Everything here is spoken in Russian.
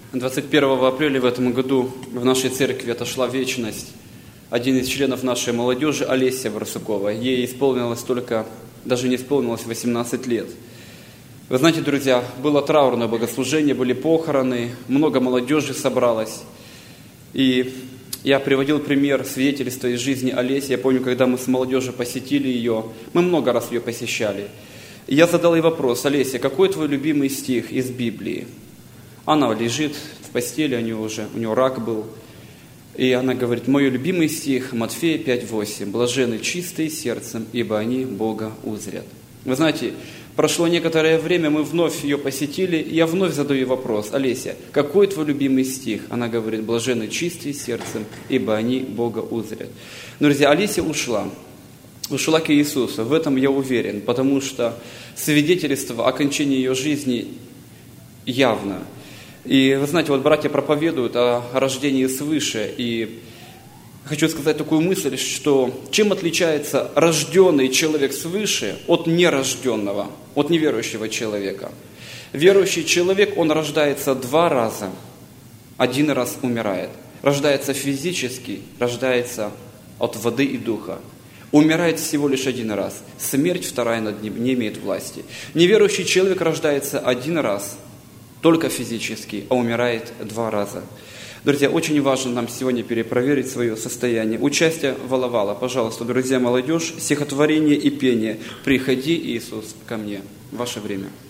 21 апреля в этом году в нашей церкви отошла в вечность один из членов нашей молодежи, Олеся Барсукова. Ей исполнилось даже не исполнилось 18 лет. Вы знаете, друзья, было траурное богослужение, были похороны, много молодежи собралось. И я приводил пример свидетельства из жизни Олеси. Я помню, когда мы с молодежью посетили ее, мы много раз ее посещали. И я задал ей вопрос: Олеся, какой твой любимый стих из Библии? Она лежит в постели, у нее рак был. И она говорит: мой любимый стих, Матфея 5:8. «Блаженны чистые сердцем, ибо они Бога узрят». Вы знаете, прошло некоторое время, мы вновь ее посетили, и я вновь задаю ей вопрос: Олеся, какой твой любимый стих? Она говорит: «Блаженны чистые сердцем, ибо они Бога узрят». Друзья, Олеся ушла к Иисусу, в этом я уверен, потому что свидетельство о окончании ее жизни явно. И вы знаете, вот братья проповедуют о рождении свыше, и хочу сказать такую мысль, что чем отличается рожденный человек свыше от нерожденного, от неверующего человека? Верующий человек, он рождается 2 раза, 1 раз умирает. Рождается физически, рождается от воды и духа. Умирает всего лишь 1 раз. Смерть вторая над ним не имеет власти. Неверующий человек рождается 1 раз, только физически, а умирает 2 раза. Друзья, очень важно нам сегодня перепроверить свое состояние. Участие в Алавала. Пожалуйста, друзья, молодежь, стихотворение и пение. «Приходи, Иисус, ко мне». Ваше время.